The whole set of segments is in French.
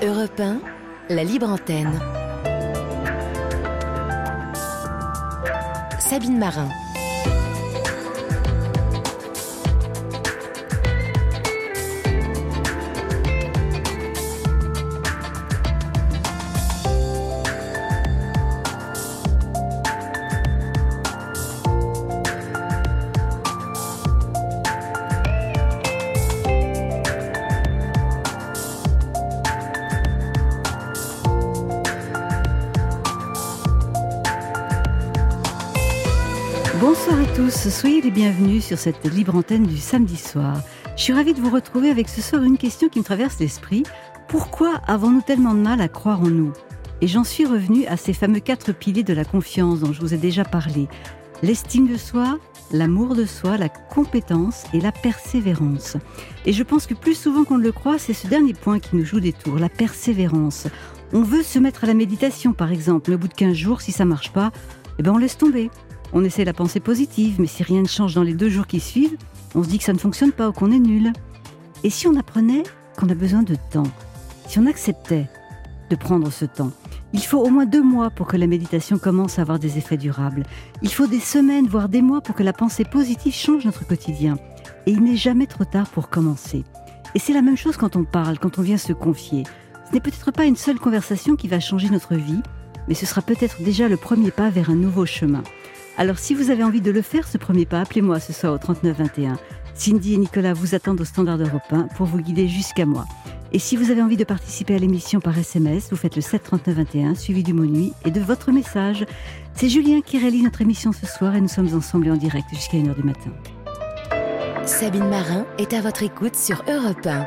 Europe 1, la libre antenne. Sabine Marin. Bonsoir à tous, soyez les bienvenus sur cette libre antenne du samedi soir. Je suis ravie de vous retrouver avec ce soir une question qui me traverse l'esprit. Pourquoi avons-nous tellement de mal à croire en nous ? Et j'en suis revenue à ces fameux 4 piliers de la confiance dont je vous ai déjà parlé. L'estime de soi, l'amour de soi, la compétence et la persévérance. Et je pense que plus souvent qu'on ne le croit, c'est ce dernier point qui nous joue des tours, la persévérance. On veut se mettre à la méditation par exemple, mais au bout de 15 jours, si ça ne marche pas, on laisse tomber. On essaie la pensée positive, mais si rien ne change dans les 2 jours qui suivent, on se dit que ça ne fonctionne pas ou qu'on est nul. Et si on apprenait qu'on a besoin de temps ? Si on acceptait de prendre ce temps ? Il faut au moins 2 mois pour que la méditation commence à avoir des effets durables. Il faut des semaines, voire des mois pour que la pensée positive change notre quotidien. Et il n'est jamais trop tard pour commencer. Et c'est la même chose quand on parle, quand on vient se confier. Ce n'est peut-être pas une seule conversation qui va changer notre vie, mais ce sera peut-être déjà le premier pas vers un nouveau chemin. Alors si vous avez envie de le faire, ce premier pas, appelez-moi ce soir au 39 21. Cindy et Nicolas vous attendent au standard d'Europe 1 pour vous guider jusqu'à moi. Et si vous avez envie de participer à l'émission par SMS, vous faites le 7 39 21, suivi du mot nuit et de votre message. C'est Julien qui réalise notre émission ce soir et nous sommes ensemble en direct jusqu'à 1h du matin. Sabine Marin est à votre écoute sur Europe 1.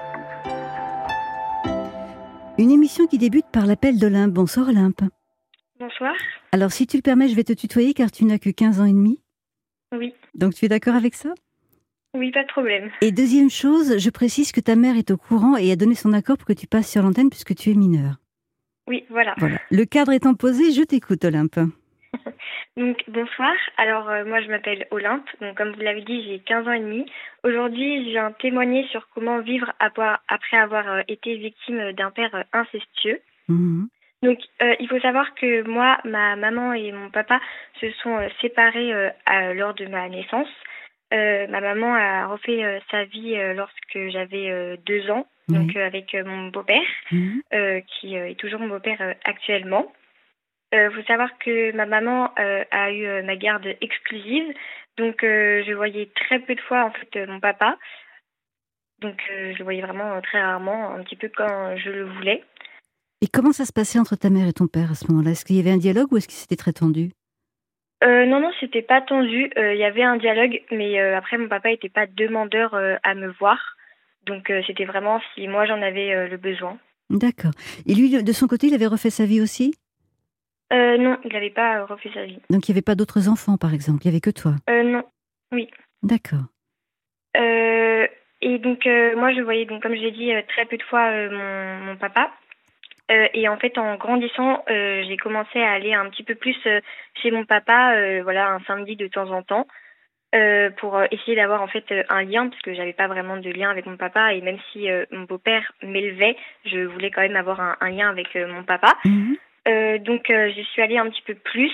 Une émission qui débute par l'appel d'Olympe. Bonsoir Olympe. Bonsoir. Alors si tu le permets, je vais te tutoyer car tu n'as que 15 ans et demi. Oui. Donc tu es d'accord avec ça ? Oui, pas de problème. Et deuxième chose, je précise que ta mère est au courant et a donné son accord pour que tu passes sur l'antenne puisque tu es mineur. Oui, voilà. Le cadre étant posé, je t'écoute Olympe. Donc, bonsoir. Alors, moi, je m'appelle Olympe. Donc, comme vous l'avez dit, j'ai 15 ans et demi. Aujourd'hui, je viens témoigner sur comment vivre après avoir été victime d'un père incestueux. Mmh. Donc, il faut savoir que moi, ma maman et mon papa se sont séparés lors de ma naissance. Ma maman a refait sa vie lorsque j'avais 2 ans, donc avec mon beau-père, qui est toujours mon beau-père actuellement. Faut savoir que ma maman a eu ma garde exclusive, donc je voyais très peu de fois en fait mon papa. Donc je le voyais vraiment très rarement, un petit peu quand je le voulais. Et comment ça se passait entre ta mère et ton père à ce moment-là ? Est-ce qu'il y avait un dialogue ou est-ce que c'était très tendu ? Non, c'était pas tendu. Il y avait un dialogue, mais après mon papa était pas demandeur à me voir, donc c'était vraiment si moi j'en avais le besoin. D'accord. Et lui, de son côté, il avait refait sa vie aussi ? Non, il n'avait pas refait sa vie. Donc il n'y avait pas d'autres enfants, par exemple, il n'y avait que toi ? Non, oui. D'accord. Et donc moi je voyais, donc comme je l'ai dit, très peu de fois mon papa. Et en fait, en grandissant, j'ai commencé à aller un petit peu plus chez mon papa, un samedi de temps en temps, pour essayer d'avoir en fait un lien, parce que j'avais pas vraiment de lien avec mon papa, et même si mon beau-père m'élevait, je voulais quand même avoir un lien avec mon papa. Donc j'y suis allée un petit peu plus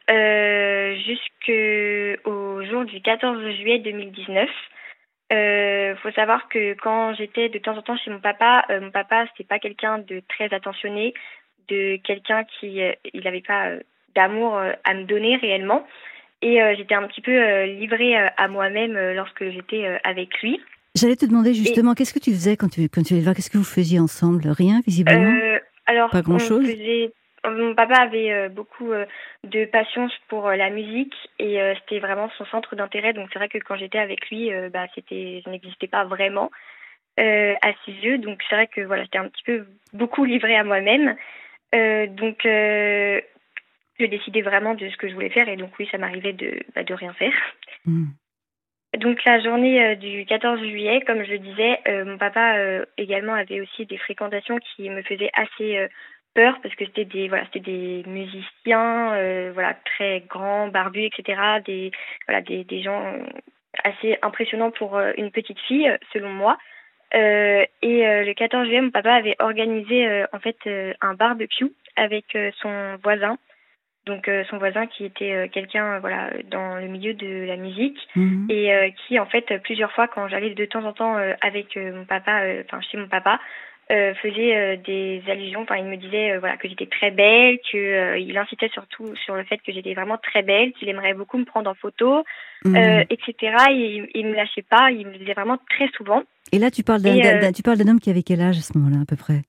jusqu'au jour du 14 juillet 2019. Faut savoir que quand j'étais de temps en temps chez mon papa c'était pas quelqu'un de très attentionné, de quelqu'un qui il n'avait pas d'amour à me donner réellement, et j'étais un petit peu livrée à moi-même lorsque j'étais avec lui. J'allais te demander justement, qu'est-ce que tu faisais quand tu allais le voir ? Qu'est-ce que vous faisiez ensemble ? Rien, visiblement ? Alors, pas grand-chose ? Mon papa avait beaucoup de passion pour la musique, et c'était vraiment son centre d'intérêt. Donc c'est vrai que quand j'étais avec lui, je n'existais pas vraiment à ses yeux. Donc c'est vrai que j'étais un petit peu beaucoup livrée à moi-même. Donc je décidais vraiment de ce que je voulais faire, et donc oui, ça m'arrivait de rien faire. Donc la journée du 14 juillet, comme je le disais, mon papa également avait aussi des fréquentations qui me faisaient assez peur, parce que c'était des musiciens très grands, barbus, etc. Des gens assez impressionnants pour une petite fille, selon moi. Le 14 juillet, mon papa avait organisé un barbecue avec son voisin. Donc son voisin qui était quelqu'un voilà dans le milieu de la musique et qui en fait plusieurs fois quand j'allais de temps en temps avec mon papa chez mon papa faisait des allusions, enfin il me disait voilà que j'étais très belle, que il incitait surtout sur le fait que j'étais vraiment très belle, qu'il aimerait beaucoup me prendre en photo, etc. Et il me lâchait pas, il me le disait vraiment très souvent. Et là tu parles d'un homme qui avait quel âge à ce moment-là à peu près?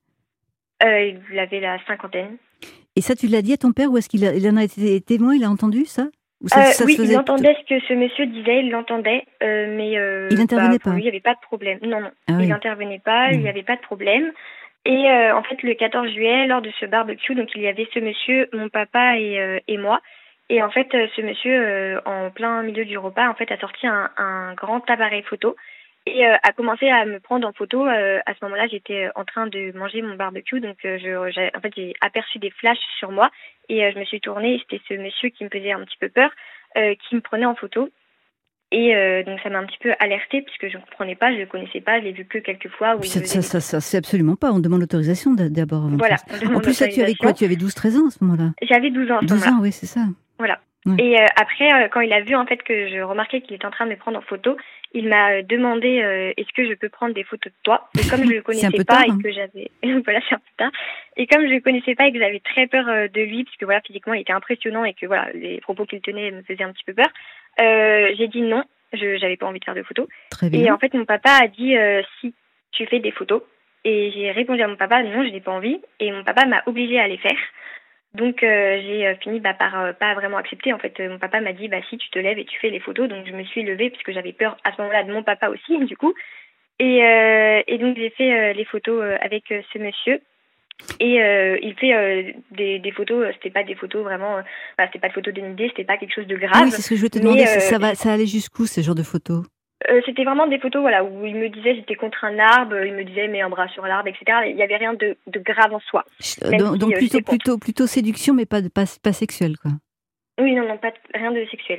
Il avait la cinquantaine. Et ça, tu l'as dit à ton père ou est-ce qu'il en a été témoin? Il a entendu ça, ou oui, il entendait ce que ce monsieur disait, il l'entendait, mais il n'intervenait pas. Lui, il n'y avait pas de problème. Non, il n'intervenait pas, il n'y avait pas de problème. Et en fait, le 14 juillet, lors de ce barbecue, donc il y avait ce monsieur, mon papa et moi. Et en fait, ce monsieur, en plein milieu du repas, en fait, a sorti un grand appareil photo. Et a commencé à me prendre en photo. À ce moment-là, j'étais en train de manger mon barbecue, donc j'ai aperçu des flashs sur moi et je me suis tournée. Et c'était ce monsieur qui me faisait un petit peu peur, qui me prenait en photo. Et donc ça m'a un petit peu alertée puisque je ne comprenais pas, je ne le connaissais pas, je l'ai vu que quelques fois. Ça, c'est absolument pas. On demande l'autorisation d'abord. Voilà. En plus, là, tu avais quoi? Tu avais 12-13 ans à ce moment-là? J'avais 12 ans. 12 ans, oui, c'est ça. Voilà. Ouais. Et après, quand il a vu en fait que je remarquais qu'il était en train de me prendre en photo, il m'a demandé est-ce que je peux prendre des photos de toi. Et comme je le connaissais pas et que j'avais voilà, c'est un peu tard. Et comme je le connaissais pas et que j'avais très peur de lui parce que voilà, physiquement il était impressionnant et que voilà, les propos qu'il tenait me faisaient un petit peu peur. J'ai dit non, j'avais pas envie de faire de photos. Très bien. Et en fait, mon papa a dit si tu fais des photos. Et j'ai répondu à mon papa non, je n'ai pas envie. Et mon papa m'a obligée à les faire. Donc j'ai fini par pas vraiment accepter. En fait, mon papa m'a dit si tu te lèves et tu fais les photos. Donc je me suis levée parce que j'avais peur à ce moment-là de mon papa aussi du coup. Et donc j'ai fait les photos avec ce monsieur. Et il fait des photos. C'était pas des photos vraiment. C'était pas de photos dénudées. C'était pas quelque chose de grave. Oui, c'est ce que je voulais te demander. Ça allait jusqu'où ce genre de photos? C'était vraiment des photos voilà, où il me disait j'étais contre un arbre, il me disait mets un bras sur l'arbre, etc. Il n'y avait rien de grave en soi. Donc plutôt séduction, mais pas sexuelle, quoi. Oui, non, rien de sexuel.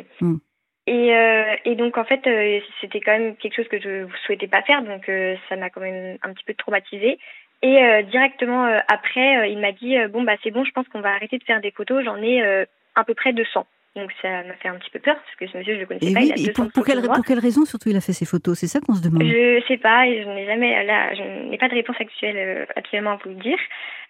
Et donc en fait, c'était quand même quelque chose que je ne souhaitais pas faire, donc ça m'a quand même un petit peu traumatisée. Et directement après, il m'a dit c'est bon, je pense qu'on va arrêter de faire des photos, j'en ai à peu près 200. Donc ça m'a fait un petit peu peur, parce que ce monsieur, je le connaissais pas. Oui, il a 200 pour quelle raison, surtout, il a fait ces photos? C'est ça qu'on se demande. Je sais pas, et je n'ai pas de réponse actuelle actuellement à vous le dire.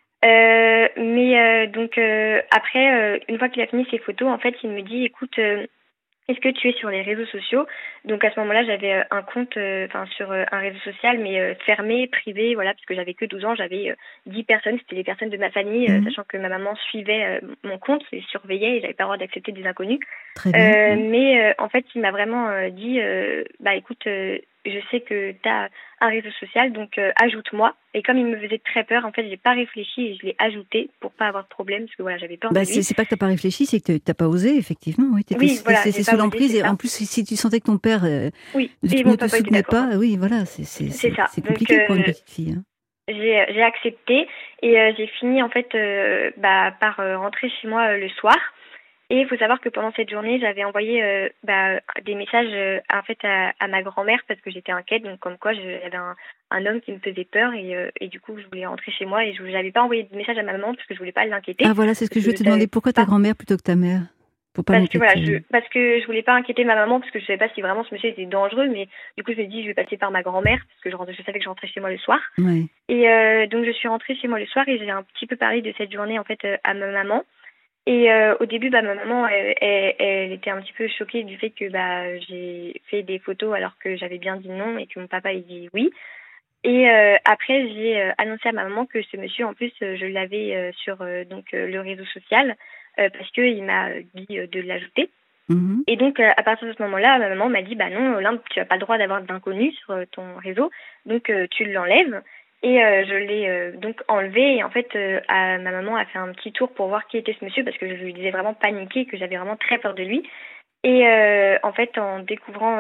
Donc après, une fois qu'il a fini ses photos, en fait, il me dit, écoute, est-ce que tu es sur les réseaux sociaux? Donc à ce moment-là, j'avais un compte sur un réseau social, mais fermé, privé, voilà, parce que j'avais que 12 ans, j'avais 10 personnes, c'était les personnes de ma famille, sachant que ma maman suivait mon compte et surveillait, et j'avais pas le droit d'accepter des inconnus. Très bien. Mais en fait, il m'a vraiment dit, écoute, je sais que tu as un réseau social, donc ajoute-moi. Et comme il me faisait très peur, en fait, j'ai pas réfléchi et je l'ai ajouté pour pas avoir de problème, parce que voilà, j'avais peur de lui. C'est pas que t'as pas réfléchi, c'est que t'as pas osé, effectivement. Oui, c'est sous l'emprise. Et en plus, si tu sentais que ton père ne te soutenait pas, oui, voilà, c'est compliqué pour une petite fille. Hein. J'ai accepté et j'ai fini en fait par rentrer chez moi le soir. Et il faut savoir que pendant cette journée, j'avais envoyé des messages en fait à ma grand-mère parce que j'étais inquiète, donc comme quoi j'avais un homme qui me faisait peur et du coup je voulais rentrer chez moi et je n'avais pas envoyé de message à ma maman parce que je voulais pas l'inquiéter. Ah voilà, c'est ce que je voulais te demander. Pourquoi ta grand-mère plutôt que ta mère? Parce que je voulais pas inquiéter ma maman parce que je savais pas si vraiment ce monsieur était dangereux, mais du coup je me suis dit je vais passer par ma grand-mère parce que je savais que je rentrais chez moi le soir. Ouais. Et donc je suis rentrée chez moi le soir et j'ai un petit peu parlé de cette journée en fait à ma maman. Et au début, ma maman, elle était un petit peu choquée du fait que j'ai fait des photos alors que j'avais bien dit non et que mon papa il dit oui. Et après, j'ai annoncé à ma maman que ce monsieur, en plus, je l'avais sur le réseau social parce qu'il m'a dit de l'ajouter. Mmh. Et donc, à partir de ce moment-là, ma maman m'a dit non, Olympe, tu n'as pas le droit d'avoir d'inconnus sur ton réseau, donc tu l'enlèves. Et je l'ai donc enlevé et en fait ma maman a fait un petit tour pour voir qui était ce monsieur parce que je lui disais vraiment paniquer, que j'avais vraiment très peur de lui. Et en fait en découvrant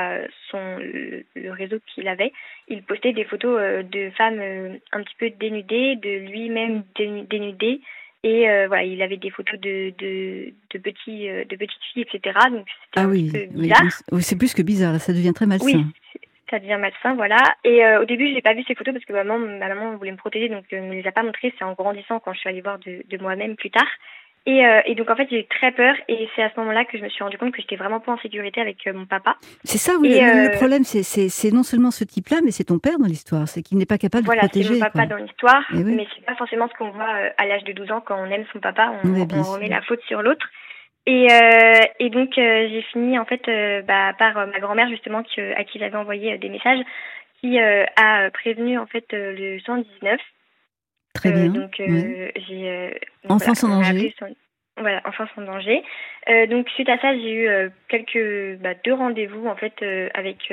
le réseau qu'il avait, il postait des photos de femmes un petit peu dénudées, de lui-même dénudé. Et voilà, il avait des photos de petites filles, etc. Donc c'était un petit peu bizarre. Oui, c'est plus que bizarre, là, ça devient très malsain. Oui, ça devient malsain, voilà. Et au début, je n'ai pas vu ces photos parce que ma maman voulait me protéger, donc ne me les a pas montrées. C'est en grandissant quand je suis allée voir de moi-même plus tard. Et donc en fait, j'ai eu très peur et c'est à ce moment-là que je me suis rendu compte que j'étais vraiment pas en sécurité avec mon papa. C'est ça, oui, le problème, c'est non seulement ce type-là, mais c'est ton père dans l'histoire, c'est qu'il n'est pas capable de protéger. Voilà, c'est mon papa dans l'histoire, oui. mais c'est pas forcément ce qu'on voit à l'âge de 12 ans quand on aime son papa, on remet la faute sur l'autre. Et donc j'ai fini en fait par ma grand-mère justement à qui j'avais envoyé des messages, qui a prévenu en fait le 119. Très bien. Donc j'ai enfance en danger. Voilà, enfance en danger. Donc suite à ça, j'ai eu deux rendez-vous en fait avec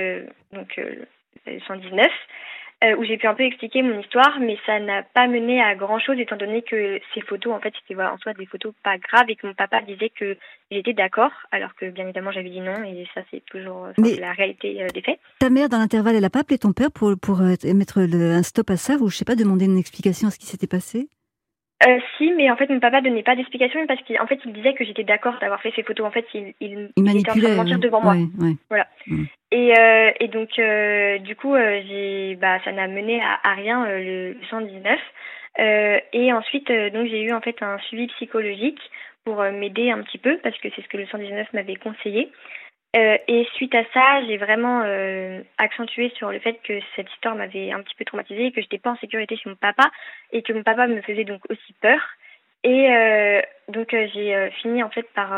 le 119. Où j'ai pu un peu expliquer mon histoire, mais ça n'a pas mené à grand-chose étant donné que ces photos, en fait, c'était en soi des photos pas graves et que mon papa disait que j'étais d'accord, alors que bien évidemment j'avais dit non et ça c'est toujours c'est la réalité des faits. Ta mère, dans l'intervalle, elle n'a pas appelé ton père pour mettre un stop à ça ou je sais pas, demander une explication à ce qui s'était passé? Si, mais en fait, mon papa donnait pas d'explication parce qu'il il disait que j'étais d'accord d'avoir fait ces photos. En fait, il était en train de mentir devant moi. Ouais. Voilà. Et donc, du coup, ça n'a mené à rien le 119. Et ensuite, donc, j'ai eu en fait un suivi psychologique pour m'aider un petit peu parce que c'est ce que le 119 m'avait conseillé. Et suite à ça, j'ai vraiment accentué sur le fait que cette histoire m'avait un petit peu traumatisée et que je n'étais pas en sécurité chez mon papa et que mon papa me faisait donc aussi peur. Et donc j'ai fini en fait par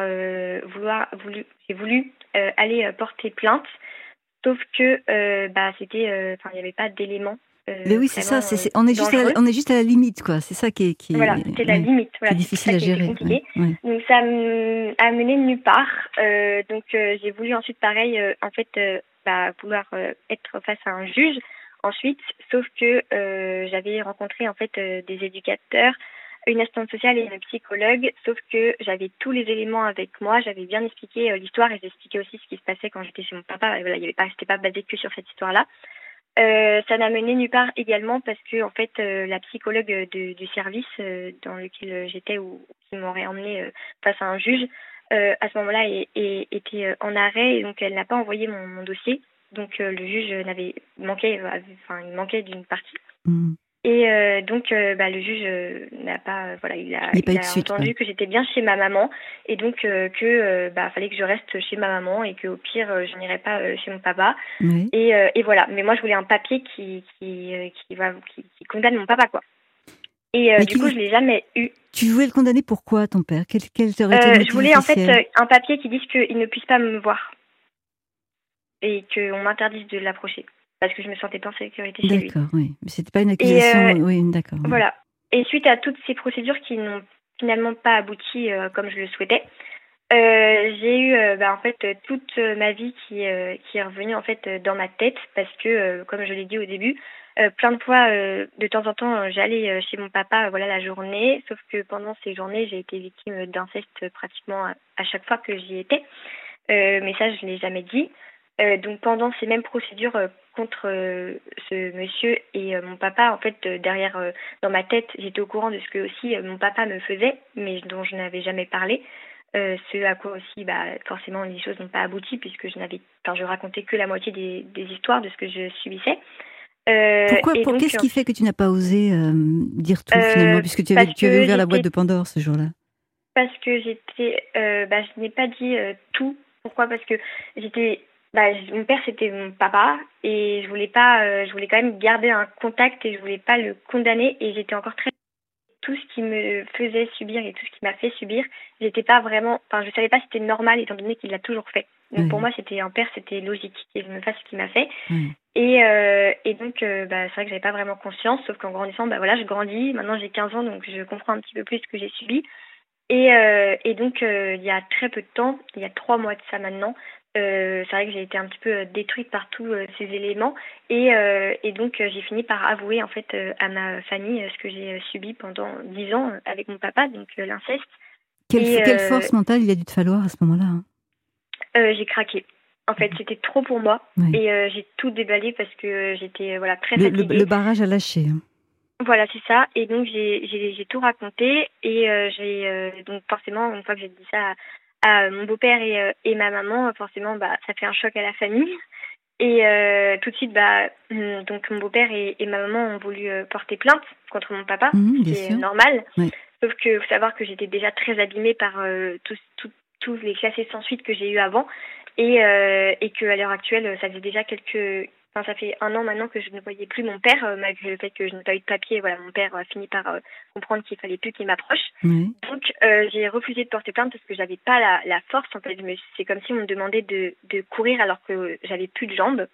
j'ai voulu aller porter plainte, sauf que c'était, il n'y avait pas d'éléments. Mais oui, c'est ça. On est juste à la limite, quoi. C'est ça qui voilà, c'était la limite. Voilà, c'est difficile à gérer. Compliqué. Ouais. Donc ça a mené nulle part. Donc j'ai voulu ensuite, pareil, vouloir être face à un juge. Ensuite, sauf que j'avais rencontré en fait des éducateurs, une assistante sociale et une psychologue. Sauf que j'avais tous les éléments avec moi. J'avais bien expliqué l'histoire et j'expliquais aussi ce qui se passait quand j'étais chez mon papa. Et voilà, c'était pas basé que sur cette histoire-là. Ça n'a mené nulle part également parce que en fait la psychologue du service dans lequel j'étais ou qui m'aurait emmenée face à un juge à ce moment-là était en arrêt et donc elle n'a pas envoyé mon dossier, donc le juge il manquait d'une partie. Et donc le juge n'a pas il a entendu que j'étais bien chez ma maman et donc fallait que je reste chez ma maman et que au pire je n'irais pas chez mon papa. Oui. Et voilà, mais moi je voulais un papier qui condamne mon papa, quoi. Et du coup je l'ai jamais eu. Tu voulais le condamner pourquoi, ton père? Quelle aurait été le je voulais en fait un papier qui dise qu'il ne puisse pas me voir et qu'on m'interdise de l'approcher. Parce que je me sentais pas en sécurité chez lui. D'accord, oui. Mais c'était pas une accusation. Oui, d'accord. Oui. Voilà. Et suite à toutes ces procédures qui n'ont finalement pas abouti comme je le souhaitais, j'ai eu en fait toute ma vie qui est revenue en fait dans ma tête parce que comme je l'ai dit au début, plein de fois de temps en temps j'allais chez mon papa la journée, sauf que pendant ces journées j'ai été victime d'inceste pratiquement à chaque fois que j'y étais. Mais ça je l'ai jamais dit. Donc pendant ces mêmes procédures contre ce monsieur et mon papa, en fait derrière dans ma tête j'étais au courant de ce que aussi mon papa me faisait, mais dont je n'avais jamais parlé. Ce à quoi aussi forcément les choses n'ont pas abouti puisque je racontais que la moitié des histoires de ce que je subissais. Qu'est-ce qui fait que tu n'as pas osé dire tout finalement, puisque tu avais ouvert la boîte de Pandore ce jour-là? Parce que je n'ai pas dit tout. Pourquoi? Parce que mon père c'était mon papa et je voulais quand même garder un contact et je voulais pas le condamner et j'étais encore très tout ce qui me faisait subir et tout ce qui m'a fait subir, j'étais pas vraiment, je savais pas si c'était normal étant donné qu'il l'a toujours fait. Donc pour moi c'était un père, c'était logique qu'il me fasse ce qu'il m'a fait. Et donc c'est vrai que j'avais pas vraiment conscience, sauf qu'en grandissant je grandis, maintenant j'ai 15 ans donc je comprends un petit peu plus ce que j'ai subi. Et donc il y a très peu de temps, il y a 3 mois de ça maintenant, c'est vrai que j'ai été un petit peu détruite par tous ces éléments et donc j'ai fini par avouer en fait à ma famille ce que j'ai subi pendant 10 ans avec mon papa, donc l'inceste. Quelle force mentale il a dû te falloir à ce moment-là, hein? J'ai craqué. En fait, c'était trop pour moi et j'ai tout déballé parce que j'étais très fatiguée. Le barrage a lâché. Voilà, c'est ça. Et donc j'ai tout raconté et donc forcément une fois que j'ai dit ça à mon beau-père et ma maman, forcément ça fait un choc à la famille. Et tout de suite, donc mon beau-père et ma maman ont voulu porter plainte contre mon papa, ce Bien qui est sûr. normal. Oui. Sauf que faut savoir que j'étais déjà très abîmée par tous les classés sans suite que j'ai eu avant, et qu'à l'heure actuelle, ça faisait déjà ça fait 1 an maintenant que je ne voyais plus mon père, malgré le fait que je n'ai pas eu de papier. Voilà, mon père a fini par comprendre qu'il fallait plus qu'il m'approche. Oui. Donc, j'ai refusé de porter plainte parce que j'avais pas la force. En fait, c'est comme si on me demandait de courir alors que j'avais plus de jambes.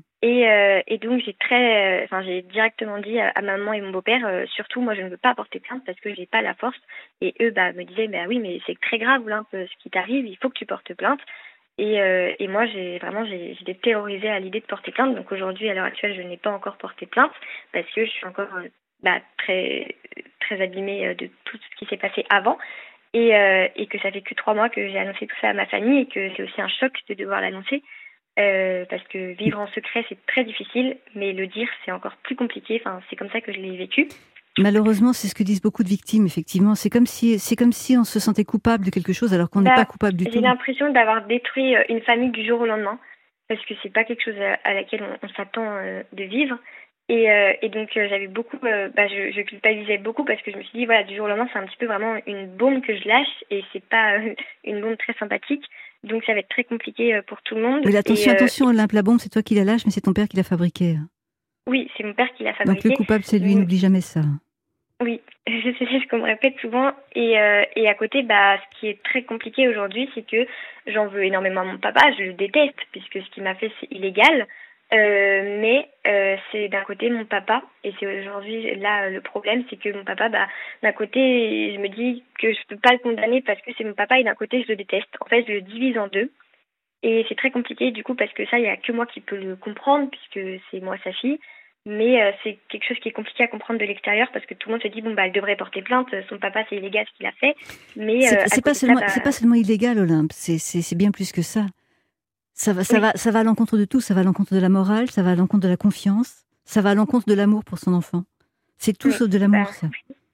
Et donc, j'ai directement dit à maman et mon beau-père, surtout, moi, je ne veux pas porter plainte parce que j'ai pas la force. Et eux, me disaient, oui, mais c'est très grave, Olympe, ce qui t'arrive, il faut que tu portes plainte. Et moi, j'étais terrorisée à l'idée de porter plainte. Donc aujourd'hui, à l'heure actuelle, je n'ai pas encore porté plainte parce que je suis encore très, très abîmée de tout ce qui s'est passé avant. Et que ça fait que 3 mois que j'ai annoncé tout ça à ma famille et que c'est aussi un choc de devoir l'annoncer. Parce que vivre en secret, c'est très difficile, mais le dire, c'est encore plus compliqué. Enfin, c'est comme ça que je l'ai vécu. Malheureusement, c'est ce que disent beaucoup de victimes, effectivement. C'est comme si on se sentait coupable de quelque chose alors qu'on n'est pas coupable du tout. J'ai l'impression d'avoir détruit une famille du jour au lendemain, parce que c'est pas quelque chose à laquelle on s'attend de vivre. Et donc j'avais beaucoup, je culpabilisais beaucoup parce que je me suis dit, voilà, du jour au lendemain, c'est un petit peu vraiment une bombe que je lâche et c'est pas une bombe très sympathique. Donc ça va être très compliqué pour tout le monde. Mais attention, Olympe, la bombe, c'est toi qui la lâches, mais c'est ton père qui l'a fabriquée. Oui, c'est mon père qui l'a fabriquée. Donc le coupable, c'est lui, n'oublie jamais ça. Oui, c'est ce qu'on me répète souvent. Et à côté, ce qui est très compliqué aujourd'hui, c'est que j'en veux énormément à mon papa. Je le déteste, puisque ce qu'il m'a fait, c'est illégal. Mais c'est d'un côté mon papa. Et c'est aujourd'hui, là, le problème, c'est que mon papa, d'un côté, je me dis que je peux pas le condamner parce que c'est mon papa. Et d'un côté, je le déteste. En fait, je le divise en deux. Et c'est très compliqué, du coup, parce que ça, il n'y a que moi qui peux le comprendre, puisque c'est moi sa fille. Mais c'est quelque chose qui est compliqué à comprendre de l'extérieur parce que tout le monde se dit elle devrait porter plainte, son papa c'est illégal ce qu'il a fait. Mais c'est pas seulement illégal, Olympe, c'est bien plus que ça. Ça va à l'encontre de tout, ça va à l'encontre de la morale, ça va à l'encontre de la confiance, ça va à l'encontre de l'amour pour son enfant. C'est tout sauf de l'amour, ça.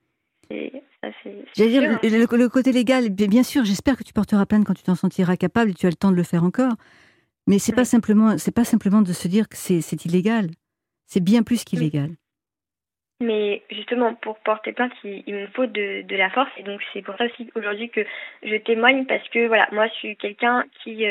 J'allais dire, le côté légal, bien sûr, j'espère que tu porteras plainte quand tu t'en sentiras capable et tu as le temps de le faire encore. Mais c'est pas simplement de se dire que c'est illégal. C'est bien plus qu'illégal. Mais justement, pour porter plainte, il me faut de la force. Et donc, c'est pour ça aussi aujourd'hui que je témoigne. Parce que, voilà, moi, je suis quelqu'un qui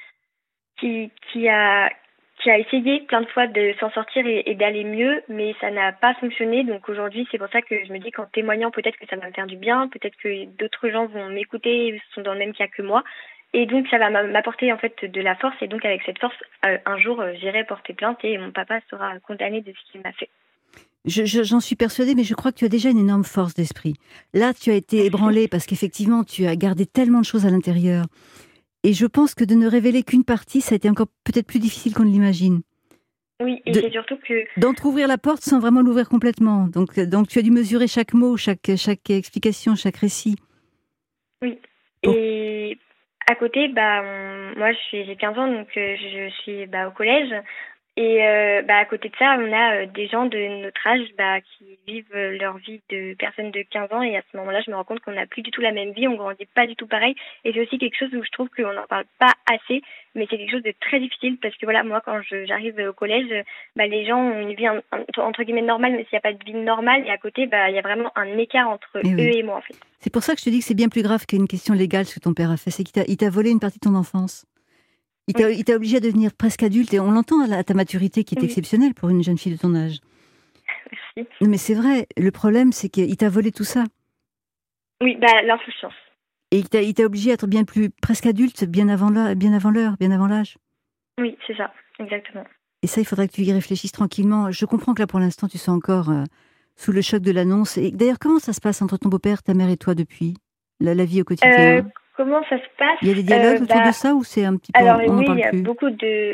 a essayé plein de fois de s'en sortir et d'aller mieux. Mais ça n'a pas fonctionné. Donc, aujourd'hui, c'est pour ça que je me dis qu'en témoignant, peut-être que ça va me faire du bien. Peut-être que d'autres gens vont m'écouter, sont dans le même cas que moi. Et donc, ça va m'apporter en fait de la force. Et donc, avec cette force, un jour, j'irai porter plainte et mon papa sera condamné de ce qu'il m'a fait. J'en suis persuadée, mais je crois que tu as déjà une énorme force d'esprit. Là, tu as été ébranlée parce qu'effectivement, tu as gardé tellement de choses à l'intérieur. Et je pense que de ne révéler qu'une partie, ça a été encore peut-être plus difficile qu'on ne l'imagine. Oui, et c'est surtout que... D'entrouvrir la porte sans vraiment l'ouvrir complètement. Donc tu as dû mesurer chaque mot, chaque explication, chaque récit. Oui, et... À côté, moi j'ai 15 ans, donc je suis au collège. Et à côté de ça, on a des gens de notre âge qui vivent leur vie de personnes de 15 ans. Et à ce moment-là, je me rends compte qu'on n'a plus du tout la même vie, on grandit pas du tout pareil. Et c'est aussi quelque chose où je trouve qu'on n'en parle pas assez. Mais c'est quelque chose de très difficile parce que voilà, moi quand j'arrive au collège, les gens ont une vie entre guillemets normale, mais s'il n'y a pas de vie normale. Et à côté, il y a vraiment un écart entre eux et moi en fait. C'est pour ça que je te dis que c'est bien plus grave qu'une question légale ce que ton père a fait. C'est qu'il t'a volé une partie de ton enfance. Il t'a obligé à devenir presque adulte. Et on l'entend à ta maturité qui est exceptionnelle pour une jeune fille de ton âge. Merci. Non, mais c'est vrai. Le problème, c'est qu'il t'a volé tout ça. Oui, l'insouciance. Et il t'a obligé à être bien plus presque adulte, bien avant l'heure, bien avant l'âge. Oui, c'est ça, exactement. Et ça, il faudrait que tu y réfléchisses tranquillement. Je comprends que là, pour l'instant, tu sois encore sous le choc de l'annonce. Et d'ailleurs, comment ça se passe entre ton beau-père, ta mère et toi depuis la vie au quotidien Comment ça se passe? Il y a des dialogues autour de ça ou c'est un petit peu alors on oui, en parle il y a plus. beaucoup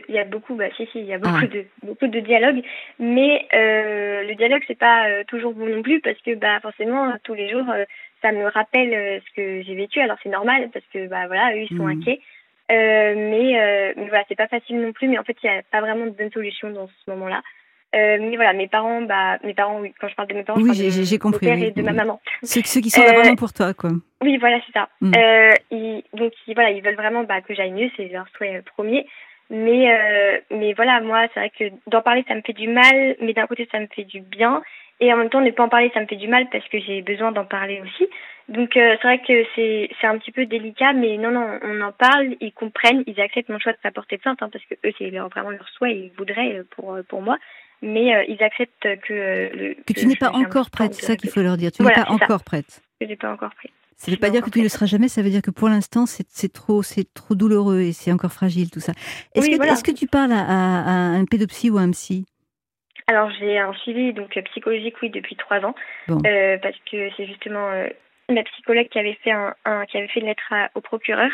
de dialogues, mais le dialogue c'est pas toujours bon non plus parce que forcément tous les jours ça me rappelle ce que j'ai vécu. Alors c'est normal parce que voilà, eux ils sont inquiets, mais voilà, c'est pas facile non plus. Mais en fait il y a pas vraiment de bonne solution dans ce moment-là. Mais voilà, mes parents, oui. Quand je parle de mes parents, je parle de j'ai compris, mon père et de ma maman. Ceux qui sont là vraiment pour toi, quoi. Oui, voilà, c'est ça. Donc, ils veulent vraiment que j'aille mieux, c'est leur souhait premier. Mais voilà, moi, c'est vrai que d'en parler, ça me fait du mal, mais d'un côté, ça me fait du bien. Et en même temps, ne pas en parler, ça me fait du mal parce que j'ai besoin d'en parler aussi. Donc, c'est vrai que c'est un petit peu délicat, mais non, on en parle, ils comprennent, ils acceptent mon choix de pas porter plainte, parce que eux, c'est vraiment leur souhait, ils voudraient pour moi. Mais ils acceptent que tu n'es pas encore prête, c'est ça qu'il faut leur dire. Tu n'es pas encore prête. Que j'ai pas encore prête. Ça ne veut pas dire que tu ne le seras jamais, ça veut dire que pour l'instant, c'est trop douloureux et c'est encore fragile, tout ça. Est-ce que tu parles à un pédopsie ou à un psy ? Alors, j'ai un suivi psychologique, oui, depuis 3 ans, bon. Parce que c'est justement ma psychologue qui avait fait qui avait fait une lettre au procureur.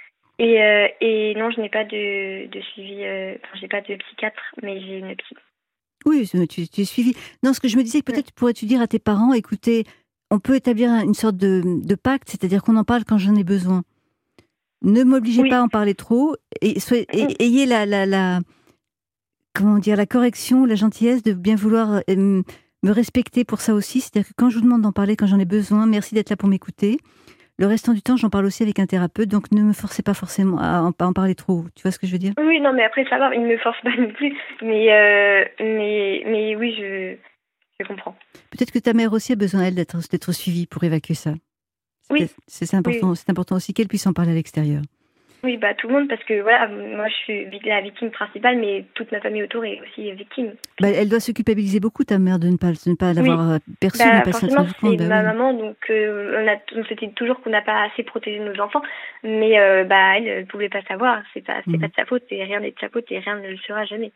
Et non, je n'ai pas de suivi, j'ai pas de psychiatre, mais j'ai une psy. Oui, tu es suivi. Non, ce que je me disais, peut-être pourrais-tu dire à tes parents, écoutez, on peut établir une sorte de pacte, c'est-à-dire qu'on en parle quand j'en ai besoin. Ne m'obligez pas à en parler trop, et ayez la correction, la gentillesse de bien vouloir me respecter pour ça aussi. C'est-à-dire que quand je vous demande d'en parler quand j'en ai besoin, merci d'être là pour m'écouter. Le restant du temps, j'en parle aussi avec un thérapeute, donc ne me forcez pas forcément à en parler trop. Tu vois ce que je veux dire ? Oui, non, mais après, ça va, il ne me force pas non plus. Mais oui, je comprends. Peut-être que ta mère aussi a besoin, elle, d'être suivie pour évacuer ça. Oui. C'est important, oui. C'est important aussi qu'elle puisse en parler à l'extérieur. Oui, tout le monde, parce que voilà, moi je suis la victime principale, mais toute ma famille autour est aussi victime. Elle doit se culpabiliser beaucoup, ta mère, de ne pas l'avoir perçue, de ne pas s'être rendu compte. C'est ma maman, donc on s'était toujours qu'on n'a pas assez protégé nos enfants, mais elle ne pouvait pas savoir, c'est pas de sa faute, et rien n'est de sa faute, et rien ne le sera jamais.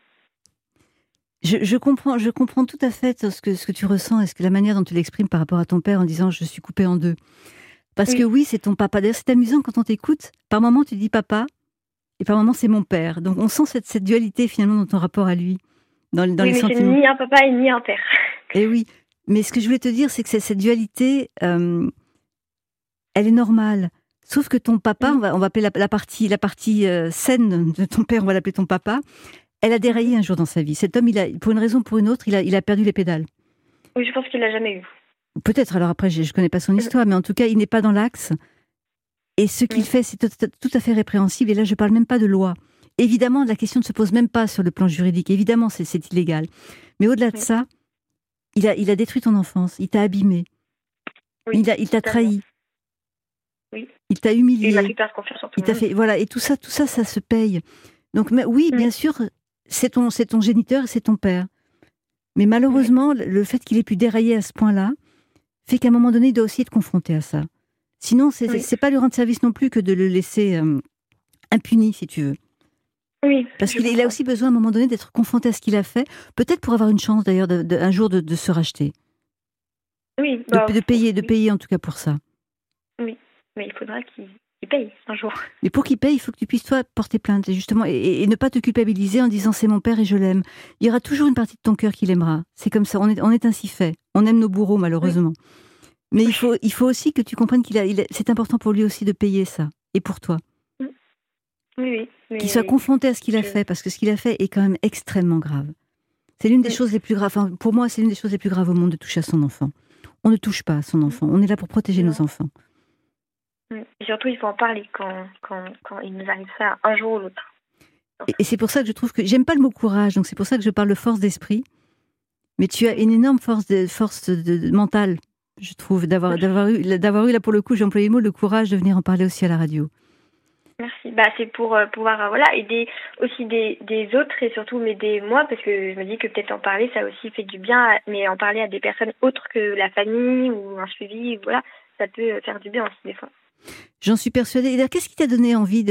Je comprends tout à fait ce que tu ressens, et la manière dont tu l'exprimes par rapport à ton père en disant « je suis coupée en deux ». Parce que oui, c'est ton papa. D'ailleurs, c'est amusant quand on t'écoute. Par moments, tu dis papa, et par moments, c'est mon père. Donc, on sent cette dualité, finalement, dans ton rapport à lui. Dans les mais sentiments. C'est ni un papa et ni un père. Et oui. Mais ce que je voulais te dire, c'est que cette dualité, elle est normale. Sauf que ton papa, on va appeler la partie saine de ton père, on va l'appeler ton papa, elle a déraillé un jour dans sa vie. Cet homme, pour une raison ou pour une autre, il a perdu les pédales. Oui, je pense qu'il l'a jamais eu. Peut-être, alors après, je ne connais pas son histoire, mais en tout cas, il n'est pas dans l'axe. Et ce qu'il fait, c'est tout à fait répréhensible. Et là, je ne parle même pas de loi. Évidemment, la question ne se pose même pas sur le plan juridique. Évidemment, c'est illégal. Mais au-delà de ça, il a détruit ton enfance. Il t'a abîmé. Oui, il t'a trahi. Oui. Il t'a humilié. Il m'a fait perdre confiance en tout le monde. Voilà. Et tout ça, ça se paye. Donc, oui, bien sûr, c'est ton géniteur et c'est ton père. Mais malheureusement, le fait qu'il ait pu dérailler à ce point-là, fait qu'à un moment donné, il doit aussi être confronté à ça. Sinon, c'est pas lui rendre service non plus que de le laisser impuni, si tu veux. Oui. Parce qu'il a aussi besoin, à un moment donné, d'être confronté à ce qu'il a fait, peut-être pour avoir une chance, d'ailleurs, un jour de se racheter. Oui. De payer, en tout cas, pour ça. Oui, mais il faudra qu'il paye un jour. Mais pour qu'il paye, il faut que tu puisses, toi, porter plainte, justement, et ne pas te culpabiliser en disant « c'est mon père et je l'aime ». Il y aura toujours une partie de ton cœur qui l'aimera. C'est comme ça, on est ainsi fait. On aime nos bourreaux, malheureusement. Oui. Mais il faut aussi que tu comprennes c'est important pour lui aussi de payer ça, et pour toi. Oui. Qu'il soit confronté à ce qu'il a fait, parce que ce qu'il a fait est quand même extrêmement grave. C'est l'une des choses les plus graves. Enfin, pour moi, c'est l'une des choses les plus graves au monde de toucher à son enfant. On ne touche pas à son enfant. On est là pour protéger nos enfants. Et surtout, il faut en parler quand il nous arrive ça un jour ou l'autre. Et c'est pour ça que je trouve que j'aime pas le mot courage. Donc c'est pour ça que je parle de force d'esprit. Mais tu as une énorme force mentale. Je trouve, d'avoir eu, là pour le coup, j'ai employé le mot, le courage de venir en parler aussi à la radio. Merci. C'est pour pouvoir aider aussi des autres et surtout m'aider moi, parce que je me dis que peut-être en parler, ça aussi fait du bien, mais en parler à des personnes autres que la famille ou un suivi, voilà, ça peut faire du bien aussi des fois. J'en suis persuadée. Et d'ailleurs, qu'est-ce qui t'a donné envie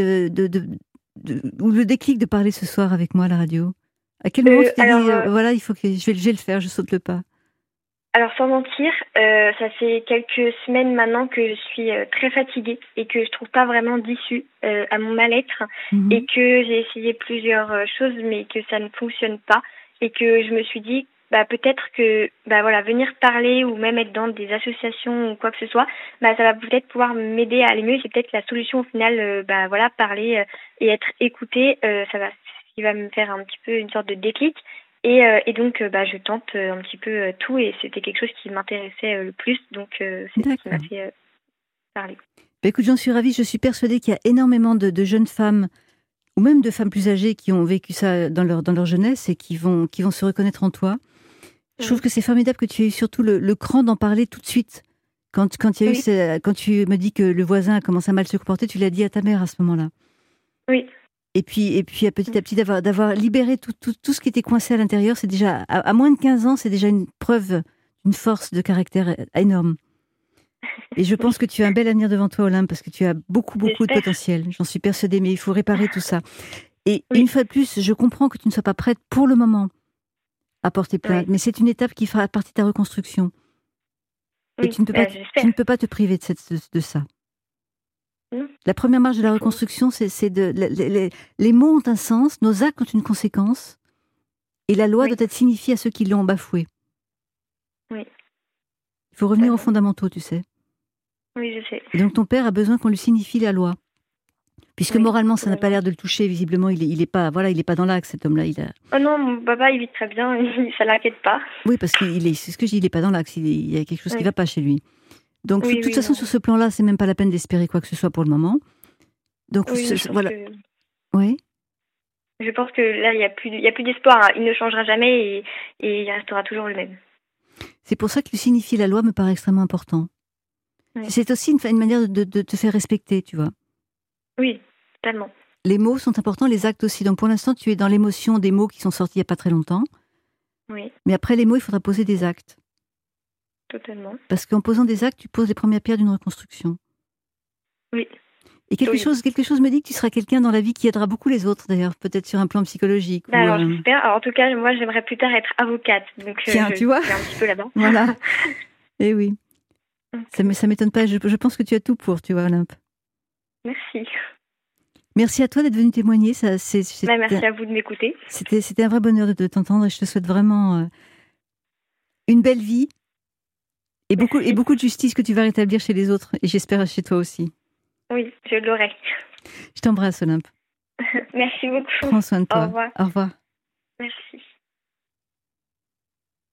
ou le déclic de parler ce soir avec moi à la radio ? À quel moment tu t'es dit, voilà, il faut que je vais le faire, je saute le pas ? Alors sans mentir, ça fait quelques semaines maintenant que je suis très fatiguée et que je trouve pas vraiment d'issue à mon mal-être et que j'ai essayé plusieurs choses mais que ça ne fonctionne pas et que je me suis dit peut-être que venir parler ou même être dans des associations ou quoi que ce soit, ça va peut-être pouvoir m'aider à aller mieux. C'est peut-être la solution au final, parler et être écoutée, ce qui va me faire un petit peu une sorte de déclic. Et donc, je tente un petit peu tout et c'était quelque chose qui m'intéressait le plus. Donc, c'est ce qui m'a fait parler. Écoute, j'en suis ravie. Je suis persuadée qu'il y a énormément de jeunes femmes ou même de femmes plus âgées qui ont vécu ça dans leur jeunesse et qui vont se reconnaître en toi. Je trouve que c'est formidable que tu aies eu surtout le cran d'en parler tout de suite. Quand il y a eu quand tu me dis que le voisin a commencé à mal se comporter, tu l'as dit à ta mère à ce moment-là. Oui. Et puis petit à petit, d'avoir libéré tout ce qui était coincé à l'intérieur, c'est déjà, à moins de 15 ans, c'est déjà une preuve d'une force de caractère énorme. Et je pense que tu as un bel avenir devant toi, Olympe, parce que tu as beaucoup de potentiel. J'en suis persuadée, mais il faut réparer tout ça. Et une fois de plus, je comprends que tu ne sois pas prête pour le moment à porter plainte, mais c'est une étape qui fera partie de ta reconstruction. Et tu ne peux pas te priver de ça. La première marche de la reconstruction, c'est les mots ont un sens, nos actes ont une conséquence, et la loi doit être signifiée à ceux qui l'ont bafouée. Oui. Il faut revenir aux fondamentaux, tu sais. Oui, je sais. Et donc ton père a besoin qu'on lui signifie la loi. Puisque moralement, ça n'a pas l'air de le toucher, visiblement, il est pas dans l'axe, cet homme-là. Oh non, mon papa, il vit très bien, ça l'inquiète pas. Oui, parce c'est ce que je dis, il est pas dans l'axe, il y a quelque chose qui va pas chez lui. Donc, de toute façon, sur ce plan-là, c'est même pas la peine d'espérer quoi que ce soit pour le moment. Donc, voilà. Oui. Je pense que là, il y a plus d'espoir. Hein. Il ne changera jamais et il restera toujours le même. C'est pour ça que lui signifier la loi me paraît extrêmement important. Oui. C'est aussi une manière de te faire respecter, tu vois. Oui, totalement. Les mots sont importants, les actes aussi. Donc, pour l'instant, tu es dans l'émotion des mots qui sont sortis il n'y a pas très longtemps. Oui. Mais après les mots, il faudra poser des actes. Totalement. Parce qu'en posant des actes, tu poses les premières pierres d'une reconstruction. Oui. Et quelque chose me dit que tu seras quelqu'un dans la vie qui aidera beaucoup les autres, d'ailleurs, peut-être sur un plan psychologique. Alors, j'espère. Alors, en tout cas, moi, j'aimerais plus tard être avocate. Donc, tiens, tu vois, je suis un petit peu là-bas. Voilà. Eh oui. Ça m'étonne pas. Je pense que tu as tout pour, tu vois, Olympe. Merci. Merci à toi d'être venue témoigner. Merci à vous de m'écouter. C'était un vrai bonheur de t'entendre et je te souhaite vraiment une belle vie et beaucoup de justice que tu vas rétablir chez les autres et j'espère chez toi aussi. Oui, je l'aurai. Je t'embrasse, Olympe. Merci beaucoup. Prends soin de toi. Au revoir. Au revoir.